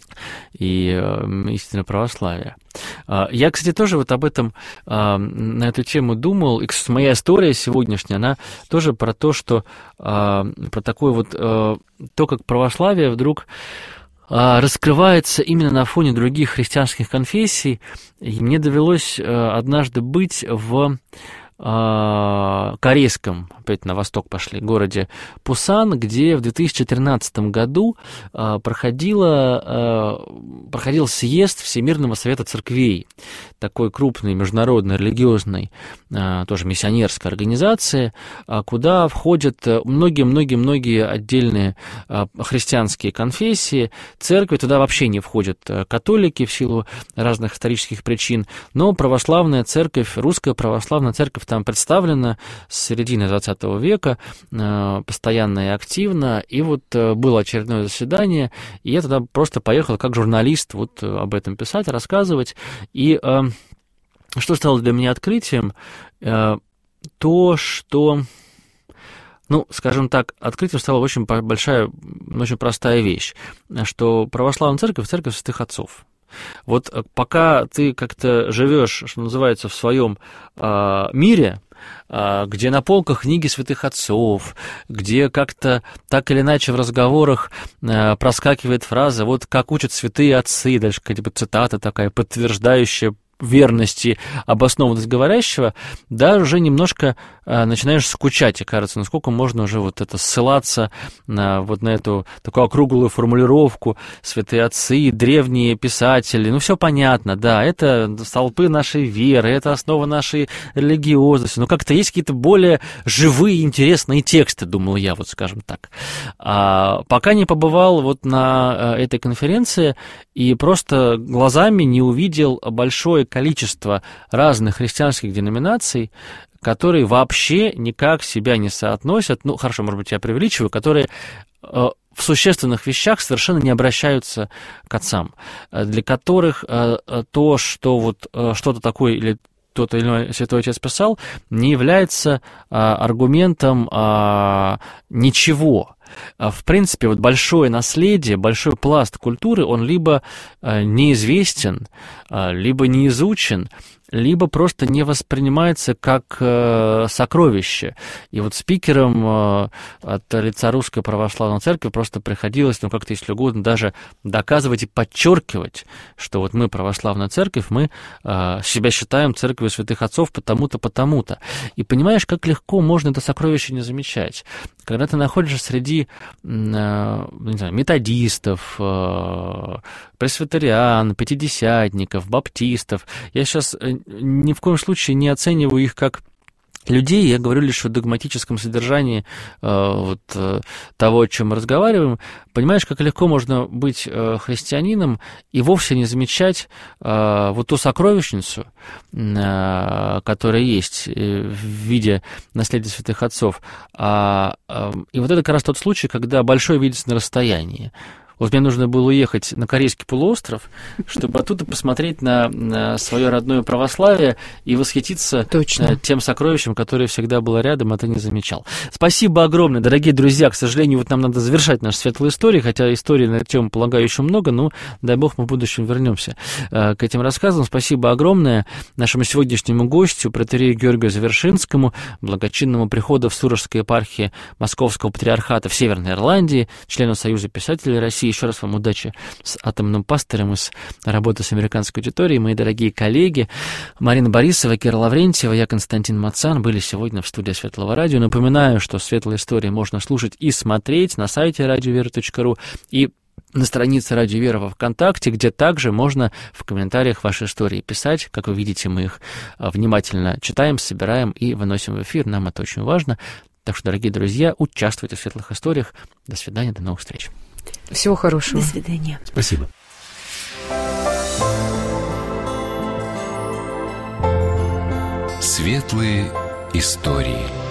и э, истинное православие. Я, кстати, тоже вот об этом, э, на эту тему думал, и, кстати, моя история сегодняшняя, она тоже про то, что, э, про такое вот, э, то, как православие вдруг э, раскрывается именно на фоне других христианских конфессий, и мне довелось э, однажды быть в корейском, опять на восток пошли, городе Пусан, где в две тысячи тринадцатом году проходила, проходил съезд Всемирного совета церквей, такой крупной международной религиозной, тоже миссионерской организации, куда входят многие-многие-многие отдельные христианские конфессии. Церкви туда вообще не входят католики в силу разных исторических причин, но православная церковь, русская православная церковь там представлена с середины двадцатого века, постоянно и активно, и вот было очередное заседание, и я туда просто поехал как журналист вот об этом писать, рассказывать, и что стало для меня открытием? То, что, ну, скажем так, открытием стала очень большая, очень простая вещь, что православная церковь — церковь святых отцов. Вот пока ты как-то живешь, что называется, в своем э, мире, э, где на полках книги святых отцов, где как-то так или иначе в разговорах э, проскакивает фраза, вот как учат святые отцы, дальше какая-то цитата такая, подтверждающая верности, обоснованность говорящего, да, уже немножко э, начинаешь скучать, и кажется, насколько можно уже вот это ссылаться на вот на эту такую округлую формулировку святые отцы, древние писатели, ну, все понятно, да, это столпы нашей веры, это основа нашей религиозности, но как-то есть какие-то более живые, интересные тексты, думал я, вот скажем так. А, пока не побывал вот на этой конференции и просто глазами не увидел большое количество разных христианских деноминаций, которые вообще никак себя не соотносят, ну, хорошо, может быть, я преувеличиваю, которые в существенных вещах совершенно не обращаются к отцам, для которых то, что вот что-то такое или кто-то или иной Святой Отец писал, не является а, аргументом а, ничего. В принципе, вот большое наследие, большой пласт культуры, он либо а, неизвестен, а, либо не изучен, либо просто не воспринимается как э, сокровище. И вот спикерам э, от лица Русской Православной Церкви просто приходилось, ну, как-то, если угодно, даже доказывать и подчеркивать, что вот мы, Православная Церковь, мы э, себя считаем Церковью Святых Отцов потому-то, потому-то. И понимаешь, как легко можно это сокровище не замечать. Когда ты находишься среди, э, не знаю, методистов, э, пресвитериан, пятидесятников, баптистов, я сейчас ни в коем случае не оцениваю их как людей, я говорю лишь о догматическом содержании э, вот, э, того, о чем мы разговариваем. Понимаешь, как легко можно быть э, христианином и вовсе не замечать э, вот ту сокровищницу, э, которая есть э, в виде наследия святых отцов. А, э, и вот это как раз тот случай, когда большое видится на расстоянии. Вот мне нужно было уехать на Корейский полуостров, чтобы оттуда посмотреть на, на свое родное православие и восхититься Точно. тем сокровищем, которое всегда было рядом, а ты не замечал. Спасибо огромное, дорогие друзья. К сожалению, вот нам надо завершать нашу светлую историю, хотя истории на эту тему, полагаю, еще много, но, дай бог, мы в будущем вернемся к этим рассказам. Спасибо огромное нашему сегодняшнему гостю, протоиерею Георгию Завершинскому, благочинному приходу в Сурожской епархии Московского патриархата в Северной Ирландии, члену Союза писателей России. Еще раз вам удачи с атомным пастырем и с работой с американской аудиторией. Мои дорогие коллеги Марина Борисова, Кира Лаврентьева, я Константин Мацан были сегодня в студии Светлого Радио. Напоминаю, что «Светлые истории» можно слушать и смотреть на сайте радиовера точка ру и на странице Радио Вера во ВКонтакте, где также можно в комментариях ваши истории писать. Как вы видите, мы их внимательно читаем, собираем и выносим в эфир. Нам это очень важно. Так что, дорогие друзья, участвуйте в светлых историях. До свидания, до новых встреч. Всего хорошего. До свидания. Спасибо. Светлые истории.